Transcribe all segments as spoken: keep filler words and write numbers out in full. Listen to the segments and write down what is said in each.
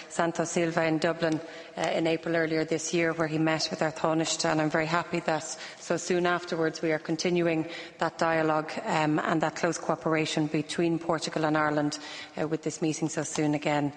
Santos Silva in Dublin uh, in April earlier this year, where he met with our Taoiseach, and I'm very happy that so soon afterwards we are continuing that dialogue um, and that close cooperation between Portugal and Ireland uh, with this meeting so soon again.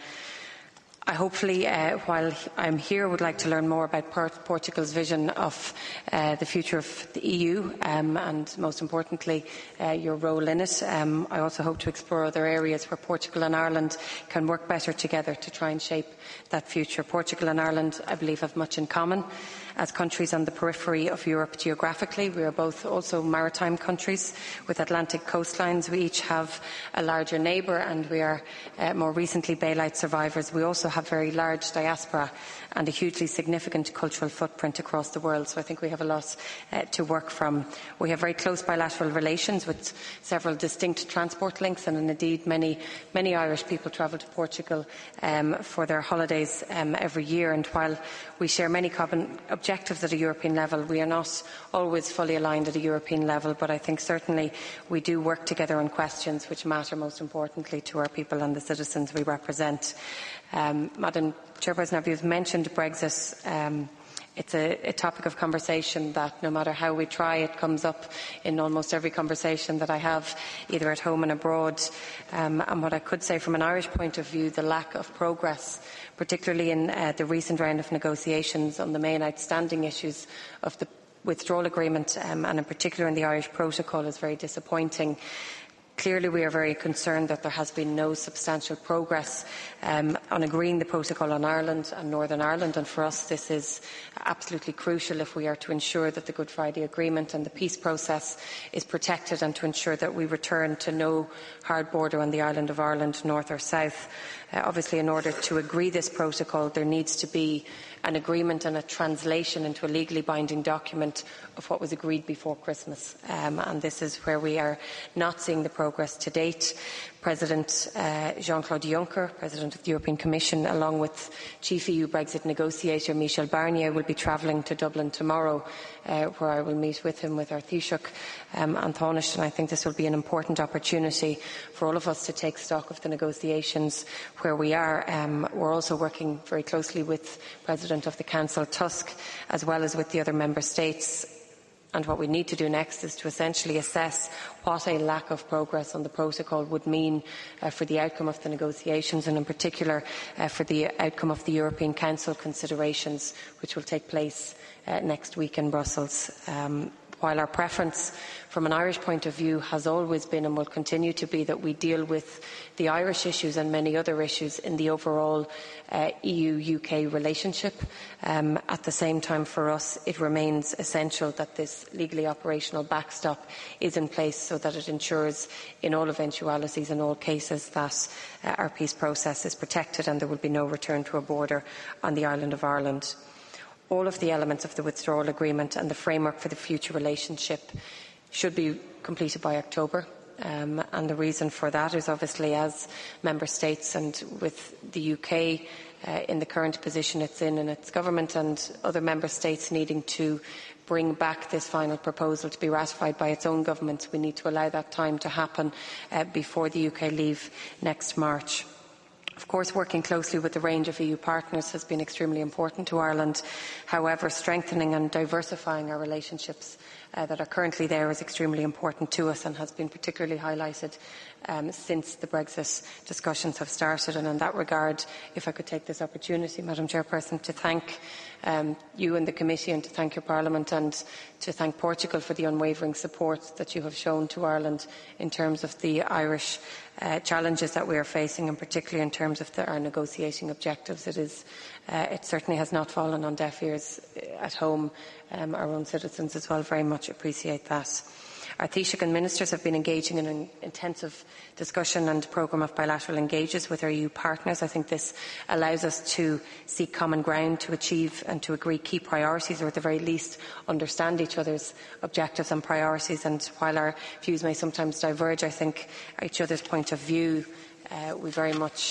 I hopefully, uh, while I'm here, would like to learn more about Portugal's vision of uh, the future of the E U um, and, most importantly, uh, your role in it. Um, I also hope to explore other areas where Portugal and Ireland can work better together to try and shape that future. Portugal and Ireland, I believe, have much in common. As countries on the periphery of Europe geographically, we are both also maritime countries with Atlantic coastlines. We each have a larger neighbour, and we are uh, more recently bailout survivors. We also have very large diaspora and a hugely significant cultural footprint across the world. So I think we have a lot uh, to work from. We have very close bilateral relations with several distinct transport links, and indeed many, many Irish people travel to Portugal um, for their holidays um, every year. And while we share many common objectives at a European level, we are not always fully aligned at a European level, but I think certainly we do work together on questions which matter most importantly to our people and the citizens we represent. Um, Madam Chairperson, you've mentioned Brexit. Um, It's a, a topic of conversation that, no matter how we try, it comes up in almost every conversation that I have, either at home and abroad. Um, and what I could say from an Irish point of view, the lack of progress, particularly in uh, the recent round of negotiations on the main outstanding issues of the withdrawal agreement, um, and in particular in the Irish protocol, is very disappointing. Clearly, we are very concerned that there has been no substantial progress um, on agreeing the protocol on Ireland and Northern Ireland, and for us this is absolutely crucial if we are to ensure that the Good Friday Agreement and the peace process is protected, and to ensure that we return to no hard border on the island of Ireland, north or south. Uh, obviously, in order to agree this protocol, there needs to be an agreement and a translation into a legally binding document of what was agreed before Christmas. Um, and this is where we are not seeing the progress to date. President uh, Jean-Claude Juncker, President of the European Commission, along with Chief E U Brexit negotiator Michel Barnier, will be travelling to Dublin tomorrow, uh, where I will meet with him, with our Taoiseach um, and Taoiseach, and I think this will be an important opportunity for all of us to take stock of the negotiations where we are. Um, we're also working very closely with President of the Council, Tusk, as well as with the other Member States. And what we need to do next is to essentially assess what a lack of progress on the protocol would mean uh, for the outcome of the negotiations, and in particular uh, for the outcome of the European Council considerations, which will take place uh, next week in Brussels. Um, while our preference from an Irish point of view has always been and will continue to be that we deal with the Irish issues and many other issues in the overall uh, E U U K relationship, um, at the same time for us it remains essential that this legally operational backstop is in place so that it ensures in all eventualities and all cases that uh, our peace process is protected and there will be no return to a border on the island of Ireland. All of the elements of the withdrawal agreement and the framework for the future relationship should be completed by October. Um, and the reason for that is obviously, as Member States and with the U K uh, in the current position it's in and its government and other Member States needing to bring back this final proposal to be ratified by its own governments, we need to allow that time to happen uh, before the U K leave next March. Of course, working closely with a range of E U partners has been extremely important to Ireland. However, strengthening and diversifying our relationships uh, that are currently there is extremely important to us and has been particularly highlighted um, since the Brexit discussions have started. And in that regard, if I could take this opportunity, Madam Chairperson, to thank um, you and the Committee, and to thank your Parliament, and to thank Portugal for the unwavering support that you have shown to Ireland in terms of the Irish uh, challenges that we are facing, and particularly in terms of the, our negotiating objectives. It is, uh, it certainly has not fallen on deaf ears at home. Um, our own citizens as well very much appreciate that. Our Taoiseach and Ministers have been engaging in an intensive discussion and programme of bilateral engages with our E U partners. I think this allows us to seek common ground, to achieve and to agree key priorities, or at the very least understand each other's objectives and priorities. And while our views may sometimes diverge, I think each other's point of view, uh, we very much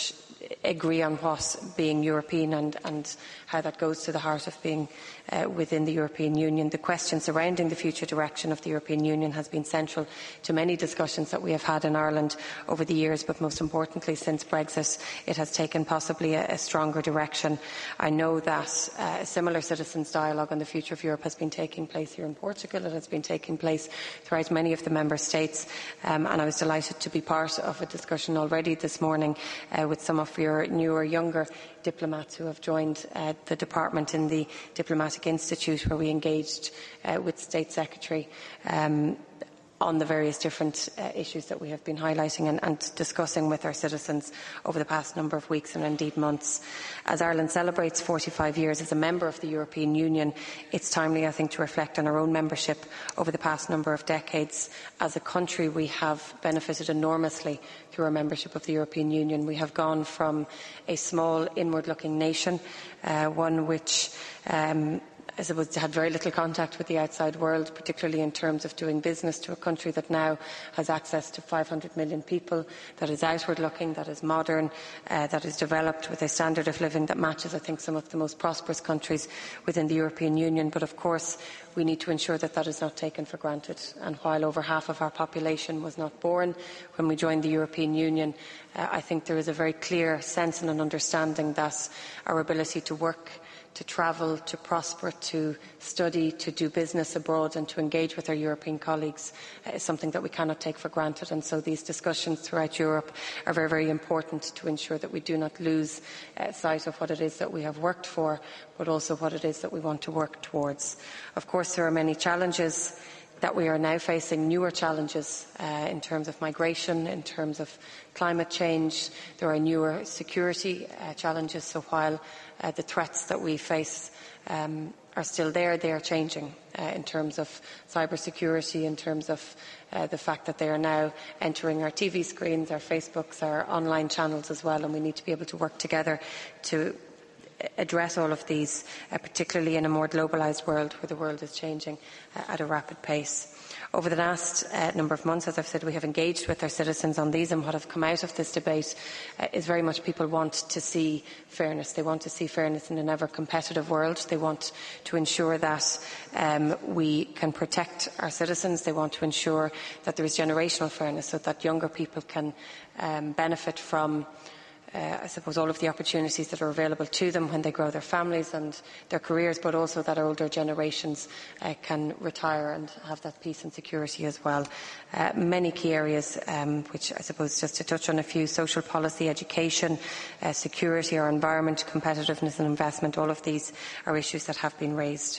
agree on what being European and, and how that goes to the heart of being uh, within the European Union. The question surrounding the future direction of the European Union has been central to many discussions that we have had in Ireland over the years, but most importantly since Brexit it has taken possibly a, a stronger direction. I know that uh, a similar citizens' dialogue on the future of Europe has been taking place here in Portugal. It has been taking place throughout many of the member states, um, and I was delighted to be part of a discussion already this morning uh, with some of your newer, younger diplomats who have joined uh, the department in the Diplomatic Institute, where we engaged uh, with State Secretary um, on the various different uh, issues that we have been highlighting and, and discussing with our citizens over the past number of weeks and indeed months. As Ireland celebrates forty-five years as a member of the European Union, it's timely, I think, to reflect on our own membership over the past number of decades. As a country, we have benefited enormously through our membership of the European Union. We have gone from a small, inward-looking nation, uh, one which um, I suppose had very little contact with the outside world, particularly in terms of doing business, to a country that now has access to five hundred million people, that is outward-looking, that is modern, uh, that is developed with a standard of living that matches, I think, some of the most prosperous countries within the European Union. But of course, we need to ensure that that is not taken for granted. And while over half of our population was not born when we joined the European Union, uh, I think there is a very clear sense and an understanding that our ability to work, to travel, to prosper, to study, to do business abroad and to engage with our European colleagues uh, is something that we cannot take for granted. And so these discussions throughout Europe are very, very important to ensure that we do not lose uh, sight of what it is that we have worked for, but also what it is that we want to work towards. Of course, there are many challenges that we are now facing, newer challenges uh, in terms of migration, in terms of climate change. There are newer security uh, challenges, so while uh, the threats that we face um, are still there, they are changing uh, in terms of cybersecurity, in terms of uh, the fact that they are now entering our T V screens, our Facebooks, our online channels as well, and we need to be able to work together to address all of these, uh, particularly in a more globalised world where the world is changing uh, at a rapid pace. Over the last uh, number of months, as I've said, we have engaged with our citizens on these, and what have come out of this debate uh, is very much people want to see fairness. They want to see fairness in an ever-competitive world. They want to ensure that um, we can protect our citizens. They want to ensure that there is generational fairness so that younger people can um, benefit from Uh, I suppose all of the opportunities that are available to them when they grow their families and their careers, but also that our older generations uh, can retire and have that peace and security as well. Uh, many key areas, um, which I suppose just to touch on a few: social policy, education, uh, security, our environment, competitiveness and investment. All of these are issues that have been raised.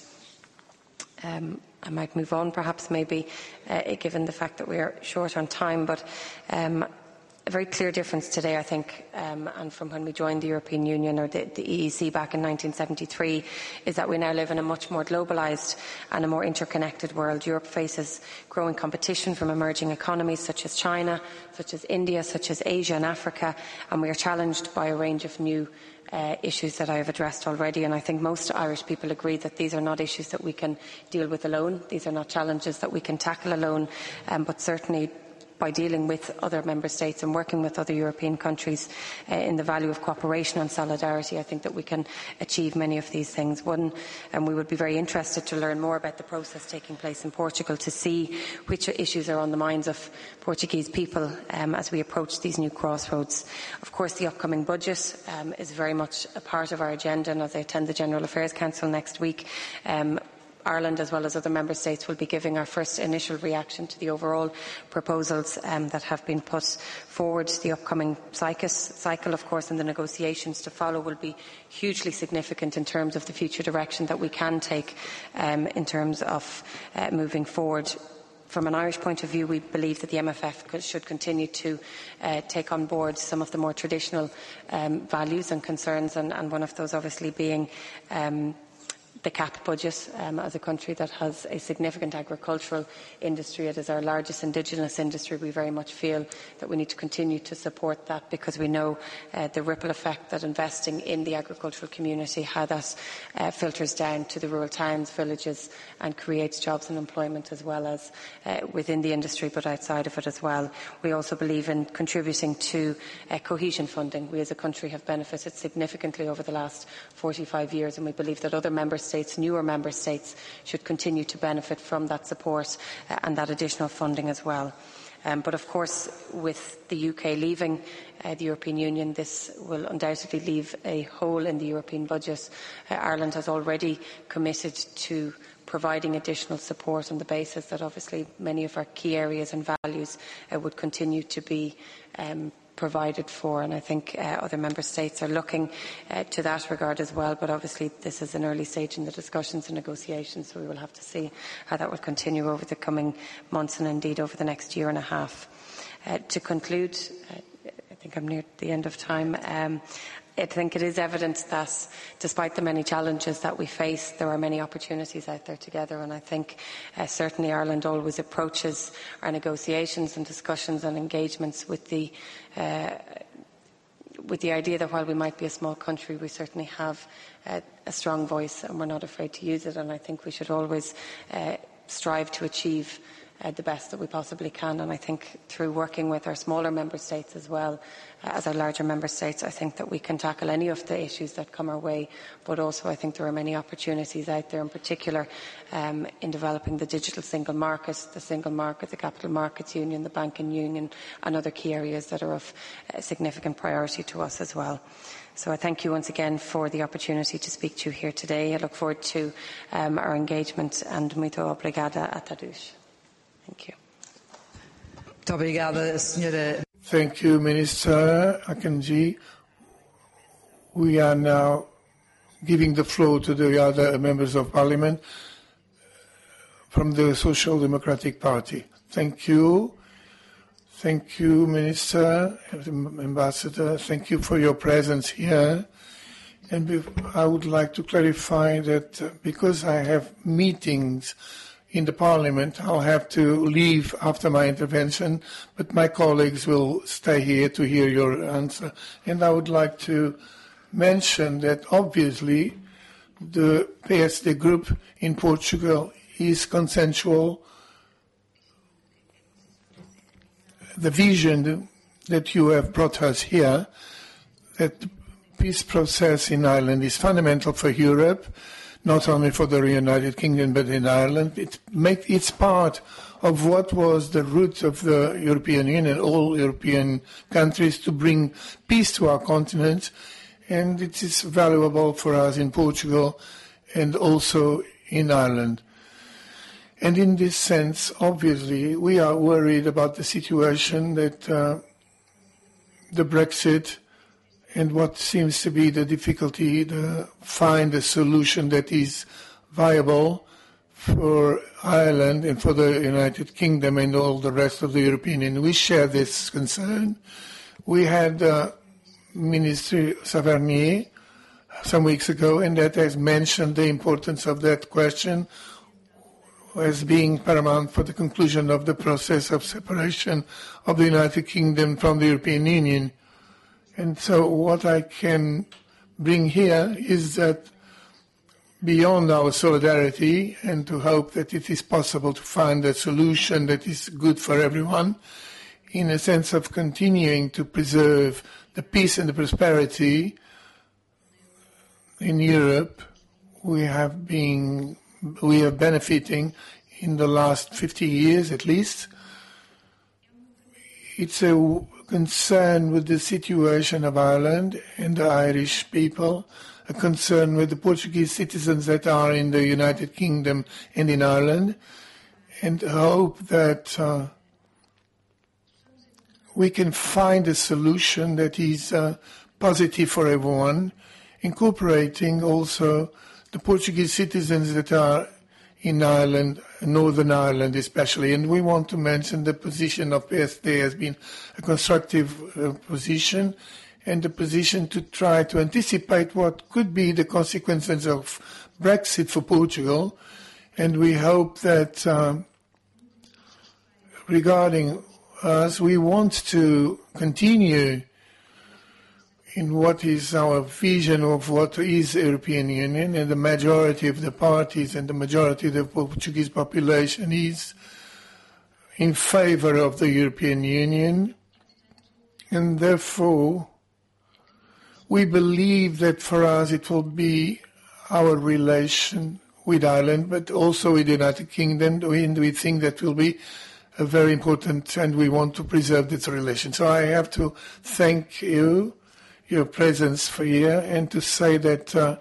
Um, I might move on, perhaps, maybe, uh, given the fact that we are short on time, but um, a very clear difference today, I think, um, and from when we joined the European Union or the, the E E C back in nineteen seventy-three, is that we now live in a much more globalised and a more interconnected world. Europe faces growing competition from emerging economies such as China, such as India, such as Asia and Africa, and we are challenged by a range of new Uh, issues that I have addressed already, and I think most Irish people agree that these are not issues that we can deal with alone. These are not challenges that we can tackle alone, um, but certainly by dealing with other member states and working with other European countries uh, in the value of cooperation and solidarity, I think that we can achieve many of these things. One, and we would be very interested to learn more about the process taking place in Portugal, to see which issues are on the minds of Portuguese people um, as we approach these new crossroads. Of course, the upcoming budget um, is very much a part of our agenda, and as I attend the General Affairs Council next week, um, Ireland, as well as other member states, will be giving our first initial reaction to the overall proposals um, that have been put forward. The upcoming cycle, of course, and the negotiations to follow will be hugely significant in terms of the future direction that we can take um, in terms of uh, moving forward. From an Irish point of view, we believe that the M F F should continue to uh, take on board some of the more traditional um, values and concerns, and, and one of those obviously being um, the C A P budget um, as a country that has a significant agricultural industry. It is our largest indigenous industry. We very much feel that we need to continue to support that, because we know uh, the ripple effect that investing in the agricultural community, how that uh, filters down to the rural towns, villages, and creates jobs and employment, as well as uh, within the industry but outside of it as well. We also believe in contributing to uh, cohesion funding. We as a country have benefited significantly over the last forty-five years, and we believe that other member states, newer member states, should continue to benefit from that support uh, and that additional funding as well. Um, but of course, with the U K leaving uh, the European Union, this will undoubtedly leave a hole in the European budget. Uh, Ireland has already committed to providing additional support on the basis that obviously many of our key areas and values uh, would continue to be um, provided for, and I think uh, other member states are looking uh, to that regard as well. But obviously this is an early stage in the discussions and negotiations, so we will have to see how that will continue over the coming months and indeed over the next year and a half. Uh, to conclude, uh, I think I'm near the end of time. Um, I think it is evident that despite the many challenges that we face, there are many opportunities out there together, and I think uh, certainly Ireland always approaches our negotiations and discussions and engagements with the uh, with the idea that while we might be a small country, we certainly have uh, a strong voice and we're not afraid to use it, and I think we should always uh, strive to achieve Uh, the best that we possibly can. And I think through working with our smaller member states as well uh, as our larger member states, I think that we can tackle any of the issues that come our way. But also I think there are many opportunities out there, in particular um, in developing the digital single market, the single market, the capital markets union, the banking union, and other key areas that are of uh, significant priority to us as well. So I thank you once again for the opportunity to speak to you here today. I look forward to um, our engagement, and muito obrigada a todos. Thank you. Thank you, Minister Akanji. We are now giving the floor to the other members of Parliament from the Social Democratic Party. Thank you. Thank you, Minister, Ambassador. Thank you for your presence here. And I would like to clarify that because I have meetings in the Parliament, I'll have to leave after my intervention, but my colleagues will stay here to hear your answer. And I would like to mention that obviously the P S D group in Portugal is consensual. The vision that you have brought us here, that the peace process in Ireland is fundamental for Europe, not only for the United Kingdom but in Ireland. It make, it's part of what was the root of the European Union, all European countries, to bring peace to our continent, and it is valuable for us in Portugal and also in Ireland. And in this sense, obviously, we are worried about the situation that uh, the Brexit and what seems to be the difficulty to find a solution that is viable for Ireland and for the United Kingdom and all the rest of the European Union. We share this concern. We had uh, Minister Savarnier some weeks ago, and that has mentioned the importance of that question as being paramount for the conclusion of the process of separation of the United Kingdom from the European Union. And so what I can bring here is that beyond our solidarity, and to hope that it is possible to find a solution that is good for everyone, in a sense of continuing to preserve the peace and the prosperity in Europe, we have been, we are benefiting in the last fifty years at least. It's a concern with the situation of Ireland and the Irish people, a concern with the Portuguese citizens that are in the United Kingdom and in Ireland, and hope that uh, we can find a solution that is uh, positive for everyone, incorporating also the Portuguese citizens that are in Ireland, Northern Ireland especially. And we want to mention the position of P S D has been a constructive uh, position, and the position to try to anticipate what could be the consequences of Brexit for Portugal, and we hope that um, regarding us, we want to continue in what is our vision of what is the European Union, and the majority of the parties and the majority of the Portuguese population is in favor of the European Union, and therefore we believe that for us it will be our relation with Ireland, but also with the United Kingdom, and we think that will be a very important, and we want to preserve this relation. So I have to thank you, your presence for here, and to say that uh,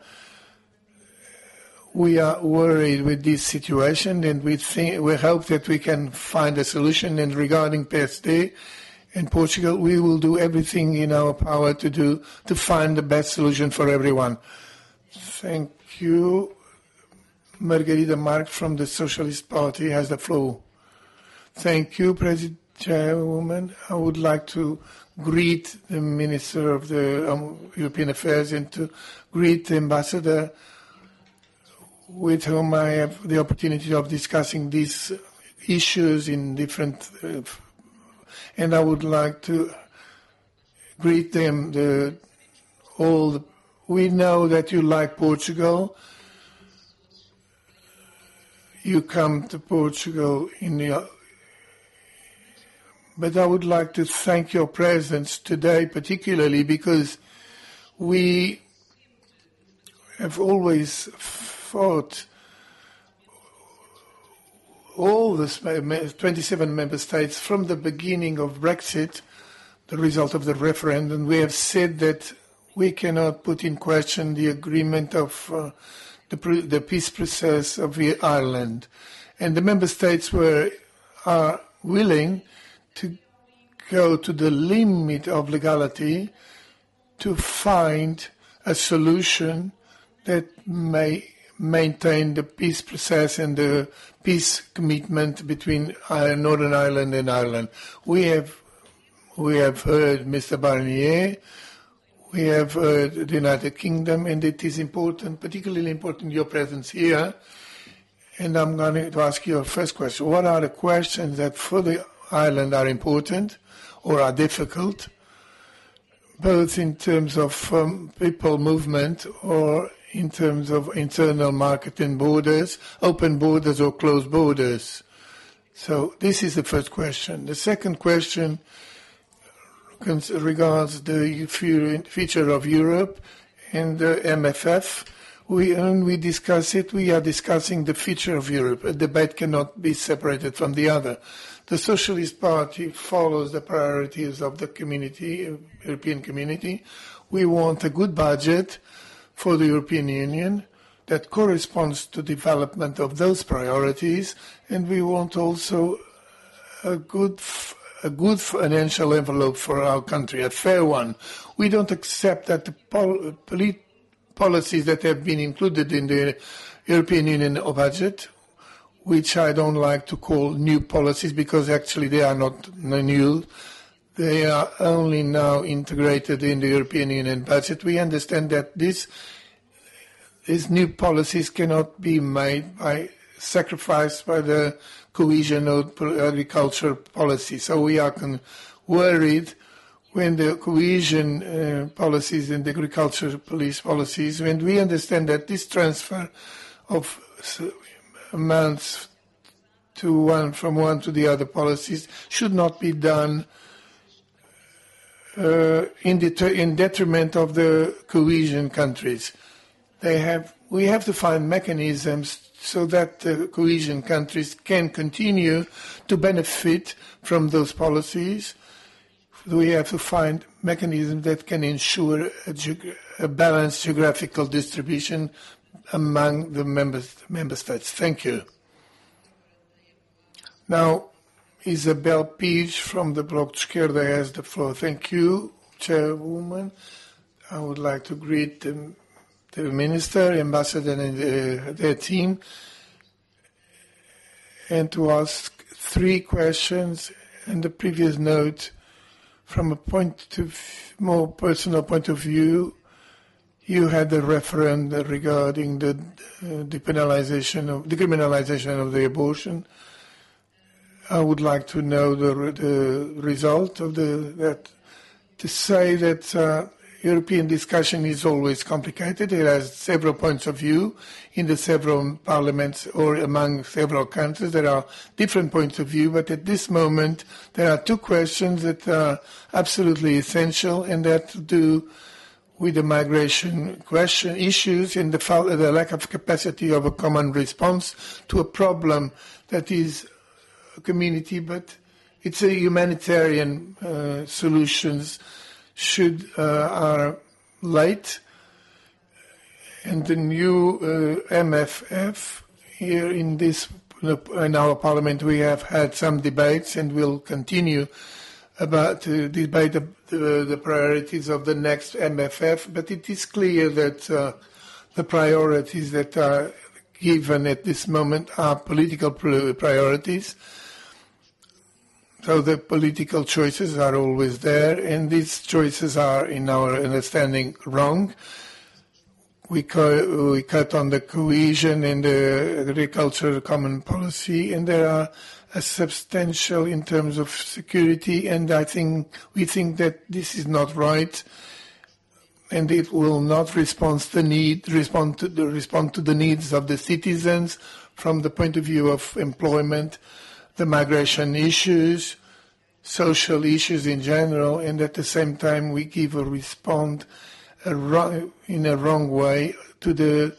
we are worried with this situation, and we think we hope that we can find a solution. And regarding P S D and Portugal, we will do everything in our power to do to find the best solution for everyone. Thank you. Margarida Marques from the Socialist Party has the floor. Thank you, President Chairwoman. I would like to greet the Minister of the um, European Affairs and to greet the Ambassador, with whom I have the opportunity of discussing these issues in different, uh, and I would like to greet them. The, all the, we know that you like Portugal. You come to Portugal in the, but I would like to thank your presence today, particularly because we have always fought, all the twenty-seven member states, from the beginning of Brexit, the result of the referendum. We have said that we cannot put in question the agreement of uh, the, the peace process of Ireland, and the member states were are willing to go to the limit of legality to find a solution that may maintain the peace process and the peace commitment between Northern Ireland and Ireland. We have we have heard Mister Barnier, we have heard the United Kingdom, and it is important, particularly important, your presence here. And I'm going to ask you a first question. What are the questions that for the Ireland are important or are difficult, both in terms of um, people movement or in terms of internal market and borders, open borders or closed borders? So this is the first question. The second question regards the future of Europe and the M F F. We, when we discuss it, we are discussing the future of Europe. A debate cannot be separated from the other. The Socialist Party follows the priorities of the community, European community. We want a good budget for the European Union that corresponds to development of those priorities, and we want also a good a good financial envelope for our country, a fair one. We don't accept that the pol- polit- policies that have been included in the European Union budget, which I don't like to call new policies because actually they are not new. They are only now integrated in the European Union budget. We understand that this, these new policies cannot be made by sacrifice by the cohesion or agriculture policy. So we are con- worried when the cohesion uh, policies and the agriculture police policies, when we understand that this transfer of amounts to one from one to the other policies should not be done uh, in, det- in detriment of the cohesion countries. They have, we have to find mechanisms so that the cohesion countries can continue to benefit from those policies. We have to find mechanisms that can ensure a, ge- a balanced geographical distribution among the member, member states. Thank you. Now, Isabel Pires from the Bloc de Esquerda has the floor. Thank you, Chairwoman. I would like to greet the, the Minister, Ambassador, and the, their team, and to ask three questions. And the previous note, from a point of more personal point of view, You had a referendum regarding the uh, depenalization of decriminalization of the abortion. I would like to know the, the result of the that. To say that uh, European discussion is always complicated. It has several points of view in the several parliaments or among several countries. There are different points of view, but at this moment there are two questions that are absolutely essential, and that do with the migration question issues and the, the lack of capacity of a common response to a problem that is a community, but it's a humanitarian uh, solutions should uh, are late, and the new uh, M F F here in this in our parliament we have had some debates and will continue about to debate the, the, the priorities of the next M F F. But it is clear that uh, the priorities that are given at this moment are political priorities. So the political choices are always there, and these choices are, in our understanding, wrong. We, co we cut on the cohesion and the agricultural common policy, and there are a substantial in terms of security, and I think we think that this is not right, and it will not respond to the need, respond to the respond to the needs of the citizens from the point of view of employment, the migration issues, social issues in general, and at the same time we give a response a wrong, in a wrong way to the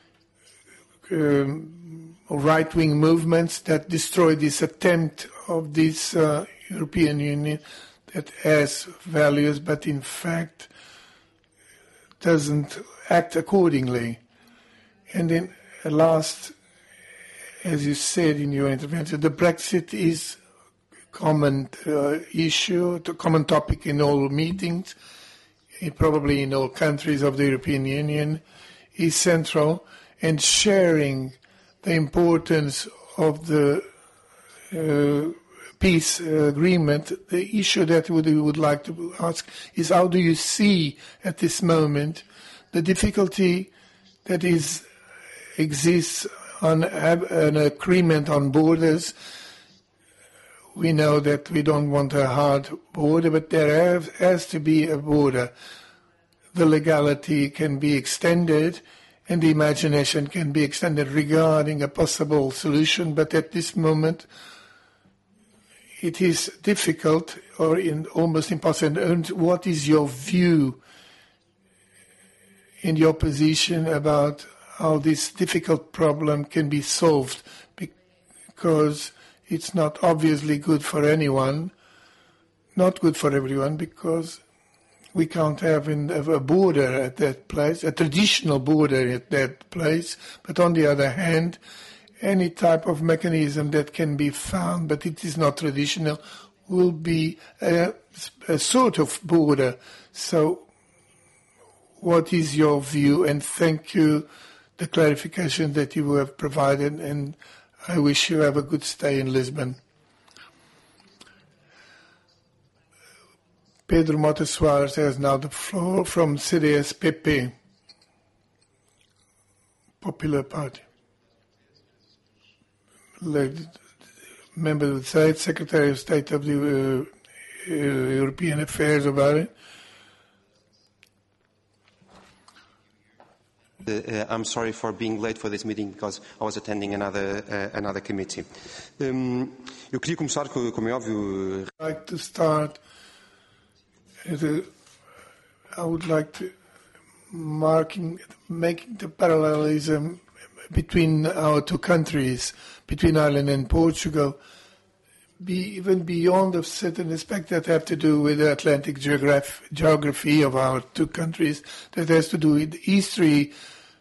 um, right-wing movements that destroy this attempt of this uh, European Union that has values but in fact doesn't act accordingly. And then last, as you said in your intervention, the Brexit is a common uh, issue, a common topic in all meetings, probably in all countries of the European Union, is central, and sharing the importance of the uh, peace agreement. The issue that we would like to ask is, how do you see at this moment the difficulty that is exists on an agreement on borders? We know that we don't want a hard border, but there have, has to be a border. The legality can be extended and the imagination can be extended regarding a possible solution, but at this moment it is difficult or in almost impossible. And what is your view and your position about how this difficult problem can be solved? Because it's not obviously good for anyone, not good for everyone, because we can't have a border at that place, a traditional border at that place, but on the other hand, any type of mechanism that can be found, but it is not traditional, will be a, a sort of border. So what is your view? And thank you, the clarification that you have provided, and I wish you have a good stay in Lisbon. Pedro Mota Soares has now the floor from C D S P P, Popular Party. Member of the State, Secretary of State of the uh, uh, European Affairs of Ireland. Uh, uh, I'm sorry for being late for this meeting because I was attending another uh, another committee. Um, eu queria começar, como é óbvio. I'd like to start. The, I would like to marking making the parallelism between our two countries, between Ireland and Portugal, be even beyond a certain aspect that have to do with the Atlantic geograph geography of our two countries, that has to do with history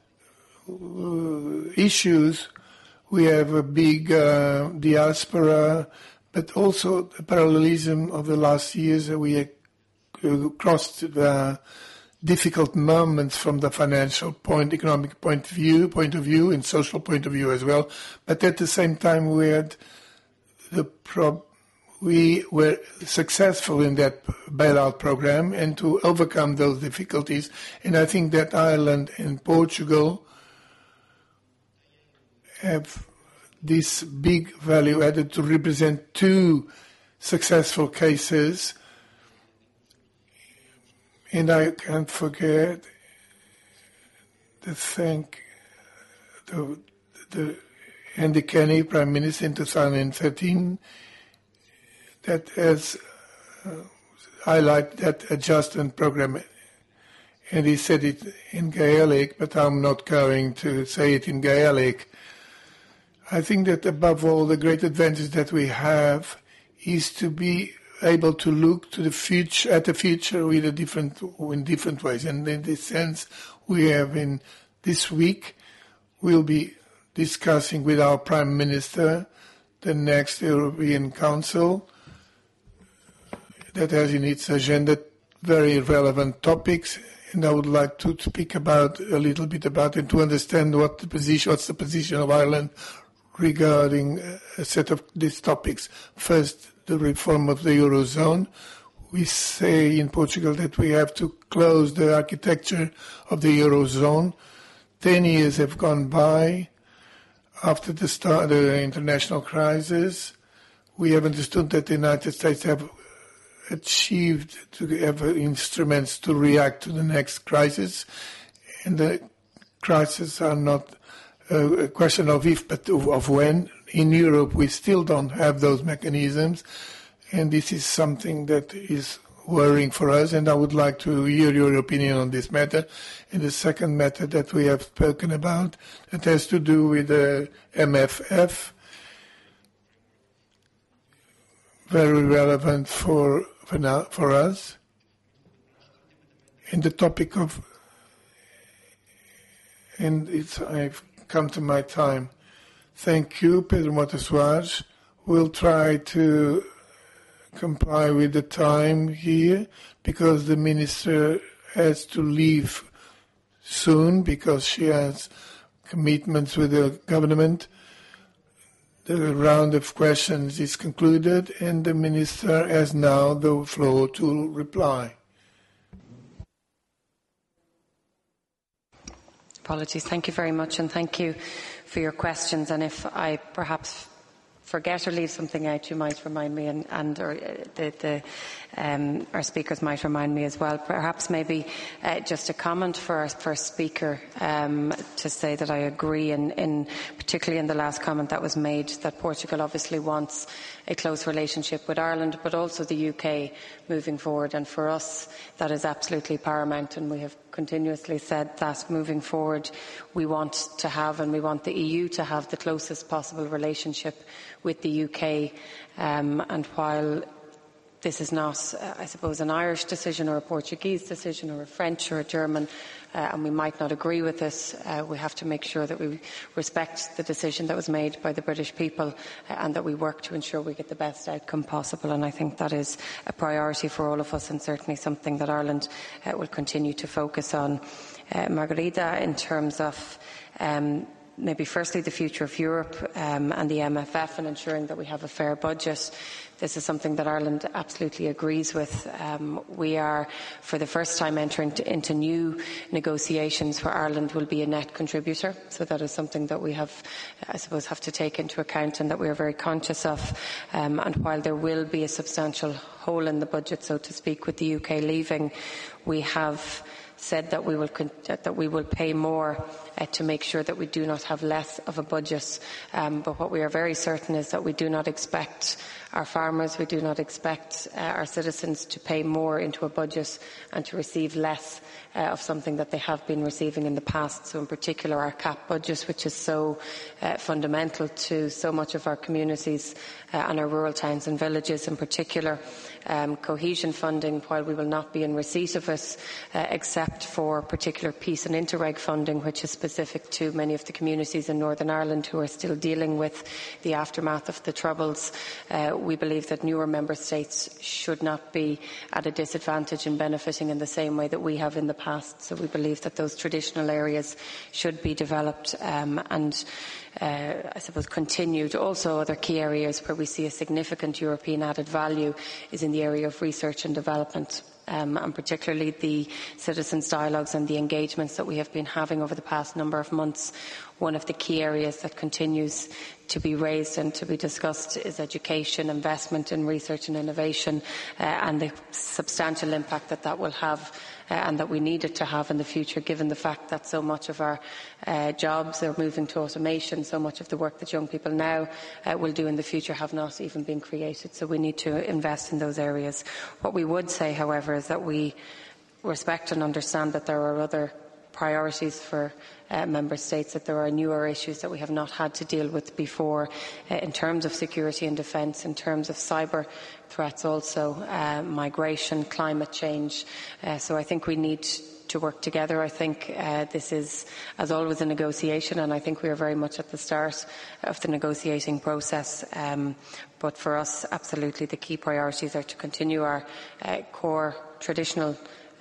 uh, issues. We have a big uh, diaspora, but also the parallelism of the last years. We uh, crossed the difficult moments from the financial point, economic point of view, point of view, and social point of view as well. But at the same time, we had the prob we were successful in that bailout program and to overcome those difficulties. And I think that Ireland and Portugal have this big value added to represent two successful cases. And I can't forget to thank the, the Andy Kenny, Prime Minister in two thousand thirteen, that has uh, highlighted that adjustment program. And he said it in Gaelic, but I'm not going to say it in Gaelic. I think that above all, the great advantage that we have is to be able to look to the future, at the future with a different, in different ways. And in this sense, we have in this week, we'll be discussing with our Prime Minister the next European Council that has in its agenda very relevant topics. And I would like to speak about a little bit about it to understand what the position, what's the position of Ireland regarding a set of these topics. First, the reform of the Eurozone. We say in Portugal that we have to close the architecture of the Eurozone. Ten years have gone by after the start of the international crisis. We have understood that the United States have achieved to have instruments to react to the next crisis. And the crises are not a question of if, but of when. In Europe, we still don't have those mechanisms, and this is something that is worrying for us, and I would like to hear your opinion on this matter. And the second matter that we have spoken about, that has to do with the M F F, very relevant for for, now, for us, and the topic of, and it's I've come to my time. Thank you, Pedro Mota Soares. We'll try to comply with the time here because the minister has to leave soon because she has commitments with the government. The round of questions is concluded and the minister has now the floor to reply. Apologies. Thank you very much, and thank you for your questions. And if I perhaps forget or leave something out, you might remind me, and, and or the, the, um, our speakers might remind me as well. Perhaps maybe uh, just a comment for our first speaker um, to say that I agree, in, in particularly in the last comment that was made, that Portugal obviously wants a close relationship with Ireland, but also the U K moving forward. And for us, that is absolutely paramount, and we have continuously said that moving forward we want to have, and we want the E U to have, the closest possible relationship with the U K. Um, and while this is not, uh, I suppose, an Irish decision or a Portuguese decision or a French or a German, uh, and we might not agree with this, uh, we have to make sure that we respect the decision that was made by the British people, uh, and that we work to ensure we get the best outcome possible. And I think that is a priority for all of us, and certainly something that Ireland uh, will continue to focus on. Uh, Margarida, in terms of um, maybe firstly the future of Europe um, and the M F F and ensuring that we have a fair budget. This is something that Ireland absolutely agrees with. Um, we are, for the first time, entering into new negotiations where Ireland will be a net contributor. So that is something that we have, I suppose, have to take into account and that we are very conscious of. Um, and while there will be a substantial hole in the budget, so to speak, with the U K leaving, we have said that we will that we will pay more uh, to make sure that we do not have less of a budget. Um, but what we are very certain is that we do not expect our farmers, we do not expect uh, our citizens to pay more into a budget and to receive less uh, of something that they have been receiving in the past. So in particular our C A P budget, which is so uh, fundamental to so much of our communities uh, and our rural towns and villages in particular. Um, cohesion funding, while we will not be in receipt of it, uh, except for particular peace and interreg funding, which is specific to many of the communities in Northern Ireland who are still dealing with the aftermath of the Troubles. Uh, we believe that newer member states should not be at a disadvantage in benefiting in the same way that we have in the past. So we believe that those traditional areas should be developed um, and Uh, I suppose continued. Also, other key areas where we see a significant European added value is in the area of research and development, um, and particularly the citizens' dialogues and the engagements that we have been having over the past number of months. One of the key areas that continues to be raised and to be discussed is education, investment in research and innovation, uh, and the substantial impact that that will have uh, and that we need it to have in the future, given the fact that so much of our uh, jobs are moving to automation. So much of the work that young people now uh, will do in the future have not even been created. So we need to invest in those areas. What we would say, however, is that we respect and understand that there are other priorities for uh, member states, that there are newer issues that we have not had to deal with before uh, in terms of security and defence, in terms of cyber threats also, uh, migration, climate change. Uh, so I think we need to work together. I think uh, this is, as always, a negotiation, and I think we are very much at the start of the negotiating process. Um, but for us, absolutely, the key priorities are to continue our uh, core traditional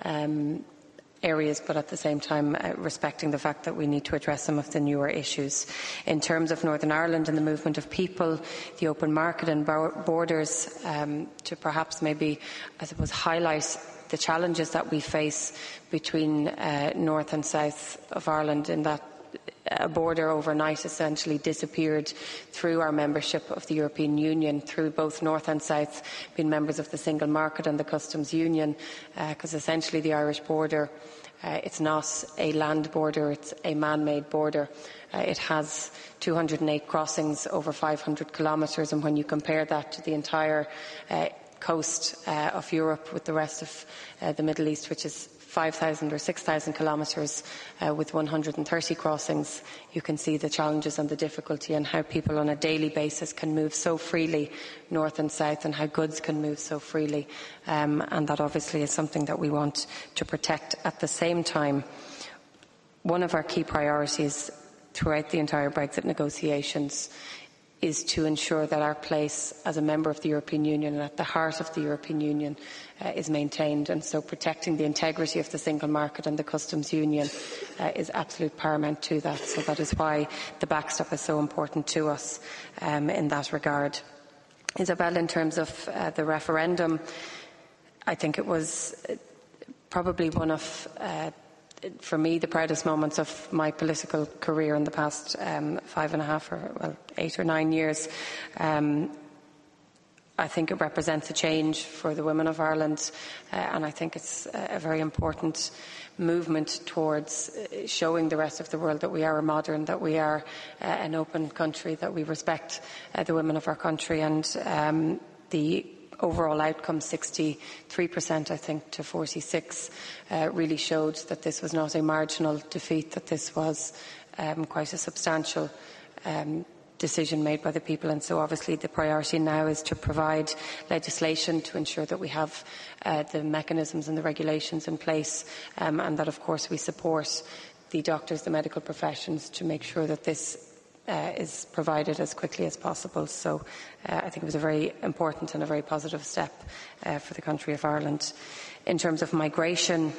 um, areas, but at the same time uh, respecting the fact that we need to address some of the newer issues. In terms of Northern Ireland and the movement of people, the open market and borders, um, to perhaps maybe, I suppose, highlight the challenges that we face between uh, north and south of Ireland, in that a border overnight essentially disappeared through our membership of the European Union, through both North and South being members of the single market and the customs union, because uh, essentially the Irish border, uh, it's not a land border, it's a man-made border. Uh, it has two hundred and eight crossings over five hundred kilometres, and when you compare that to the entire uh, coast uh, of Europe with the rest of uh, the Middle East, which is five thousand or six thousand kilometres uh, with one hundred and thirty crossings, you can see the challenges and the difficulty, and how people on a daily basis can move so freely north and south, and how goods can move so freely. Um, and that obviously is something that we want to protect. At the same time, one of our key priorities throughout the entire Brexit negotiations is to ensure that our place as a member of the European Union and at the heart of the European Union uh, is maintained. And so protecting the integrity of the single market and the customs union uh, is absolute paramount to that. So that is why the backstop is so important to us um, in that regard. Isabel, in terms of uh, the referendum, I think it was probably one of uh, for me, the proudest moments of my political career in the past um, five and a half or well, eight or nine years. Um, I think it represents a change for the women of Ireland, uh, and I think it's a very important movement towards showing the rest of the world that we are a modern, that we are uh, an open country, that we respect uh, the women of our country, and um, the overall outcome, sixty-three percent I think to forty-six, uh, really showed that this was not a marginal defeat, that this was um, quite a substantial um, decision made by the people. And so obviously the priority now is to provide legislation to ensure that we have uh, the mechanisms and the regulations in place, um, and that of course we support the doctors, the medical professions, to make sure that this Uh, is provided as quickly as possible. So uh, I think it was a very important and a very positive step uh, for the country of Ireland. In terms of migration,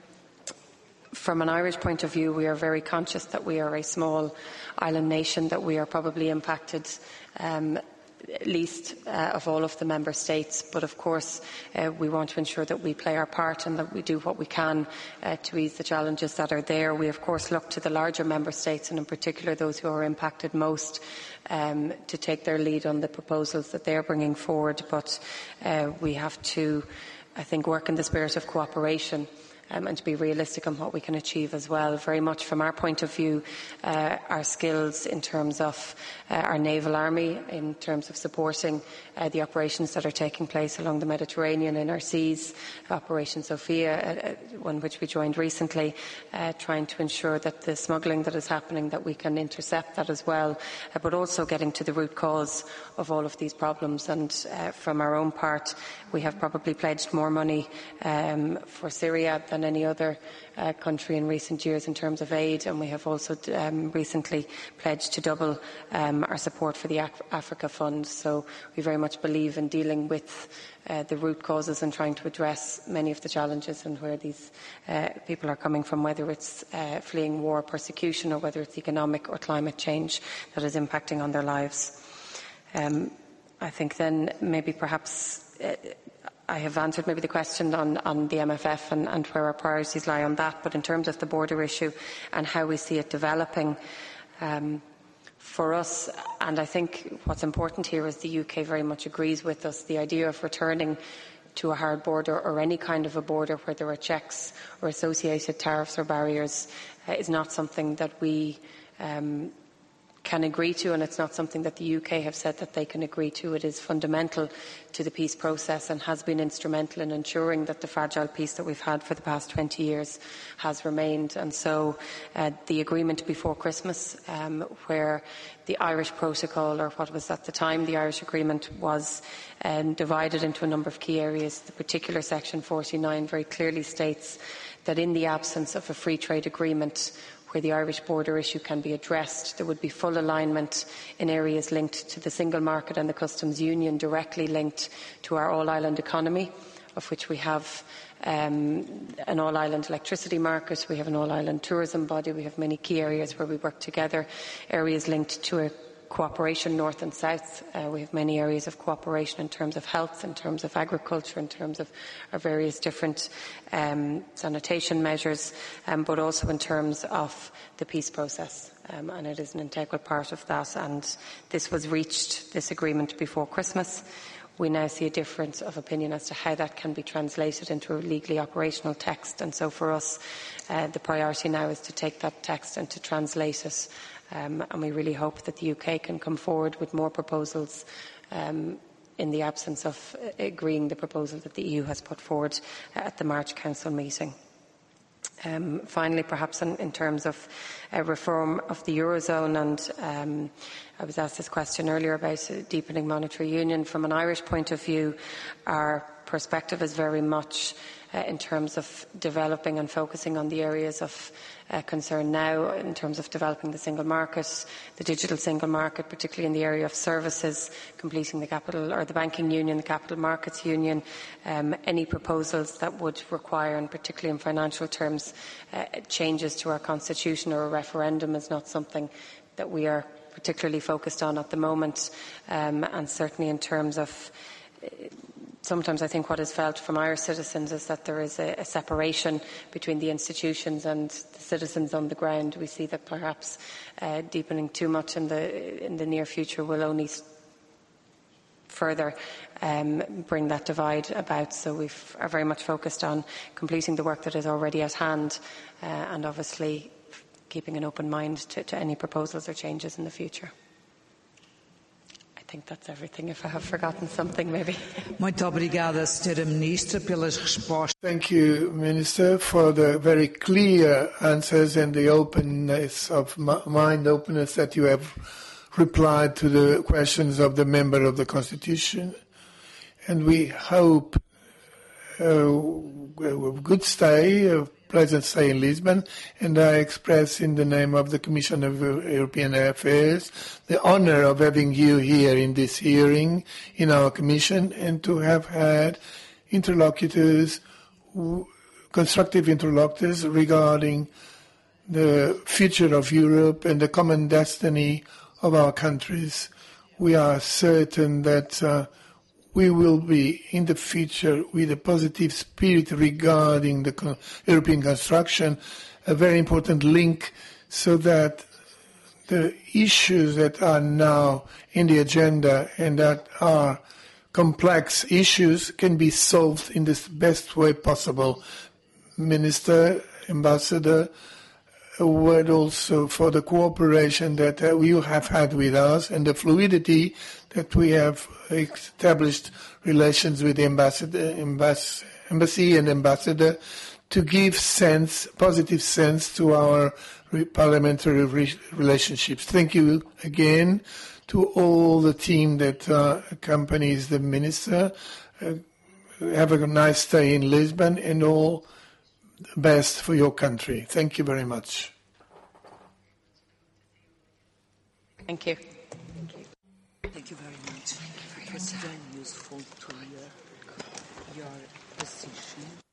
from an Irish point of view, we are very conscious that we are a small island nation, that we are probably impacted um, least uh, of all of the member states, but of course uh, we want to ensure that we play our part and that we do what we can uh, to ease the challenges that are there. We of course look to the larger member states, and in particular those who are impacted most, um, to take their lead on the proposals that they are bringing forward, but uh, we have to, I think, work in the spirit of cooperation. Um, and to be realistic on what we can achieve as well. Very much from our point of view, uh, our skills in terms of uh, our naval army, in terms of supporting uh, the operations that are taking place along the Mediterranean in our seas, Operation Sophia, uh, one which we joined recently, uh, trying to ensure that the smuggling that is happening, that we can intercept that as well, uh, but also getting to the root cause of all of these problems. And uh, from our own part, we have probably pledged more money um, for Syria than than any other uh, country in recent years in terms of aid, and we have also um, recently pledged to double um, our support for the Af Africa Fund. So we very much believe in dealing with uh, the root causes and trying to address many of the challenges and where these uh, people are coming from, whether it's uh, fleeing war or persecution, or whether it's economic or climate change that is impacting on their lives. Um, I think then maybe perhaps uh, I have answered maybe the question on, on the M F F and, and where our priorities lie on that, but in terms of the border issue and how we see it developing, um, for us, and I think what's important here is the U K very much agrees with us, the idea of returning to a hard border or any kind of a border where there are checks or associated tariffs or barriers uh, is not something that we um, can agree to, and it's not something that the U K have said that they can agree to. It is fundamental to the peace process and has been instrumental in ensuring that the fragile peace that we've had for the past twenty years has remained. And so uh, the agreement before Christmas, um, where the Irish protocol, or what was at the time the Irish agreement, was um, divided into a number of key areas. The particular section forty-nine very clearly states that in the absence of a free trade agreement where the Irish border issue can be addressed, there would be full alignment in areas linked to the single market and the customs union, directly linked to our all-island economy, of which we have um, an all-island electricity market, we have an all-island tourism body, we have many key areas where we work together, areas linked to a cooperation north and south. Uh, we have many areas of cooperation in terms of health, in terms of agriculture, in terms of our various different um, sanitation measures, um, but also in terms of the peace process. Um, and it is an integral part of that. And this was reached, this agreement, before Christmas. We now see a difference of opinion as to how that can be translated into a legally operational text. And so for us, uh, the priority now is to take that text and to translate it. Um, and we really hope that the U K can come forward with more proposals um, in the absence of agreeing the proposal that the E U has put forward at the March Council meeting. Um, finally, perhaps in, in terms of uh, reform of the Eurozone, and um, I was asked this question earlier about uh, deepening monetary union. From an Irish point of view, our perspective is very much uh, in terms of developing and focusing on the areas of uh, concern now, in terms of developing the single market, the digital single market, particularly in the area of services, completing the capital or the banking union, the capital markets union, um, any proposals that would require, and particularly in financial terms, uh, changes to our constitution or a referendum is not something that we are particularly focused on at the moment, um, and certainly in terms of uh, sometimes I think what is felt from Irish citizens is that there is a, a separation between the institutions and the citizens on the ground. We see that perhaps uh, deepening too much in the in the near future will only further um, bring that divide about. So we are very much focused on completing the work that is already at hand, uh, and obviously keeping an open mind to, to any proposals or changes in the future. I think that's everything. If I have forgotten something, maybe. Muito obrigada, Senhora Ministra, pelas respostas. Thank you, Minister, for the very clear answers and the openness of mind openness that you have replied to the questions of the member of the Constitution. And we hope uh, a good stay, a pleasant stay in Lisbon, and I express in the name of the Commission of European Affairs the honour of having you here in this hearing in our Commission, and to have had interlocutors, constructive interlocutors regarding the future of Europe and the common destiny of our countries. We are certain that uh, we will be in the future with a positive spirit regarding the co- European construction, a very important link, so that the issues that are now in the agenda and that are complex issues can be solved in the best way possible. Minister, Ambassador, a word also for the cooperation that uh, you have had with us and the fluidity that we have established relations with the ambassador, embass, embassy and ambassador to give sense, positive sense to our re- parliamentary re- relationships. Thank you again to all the team that uh, accompanies the minister. Uh, have a nice stay in Lisbon, and all best for your country. Thank you very much. Thank you. Thank you, Thank you very much. It was very useful to hear your position.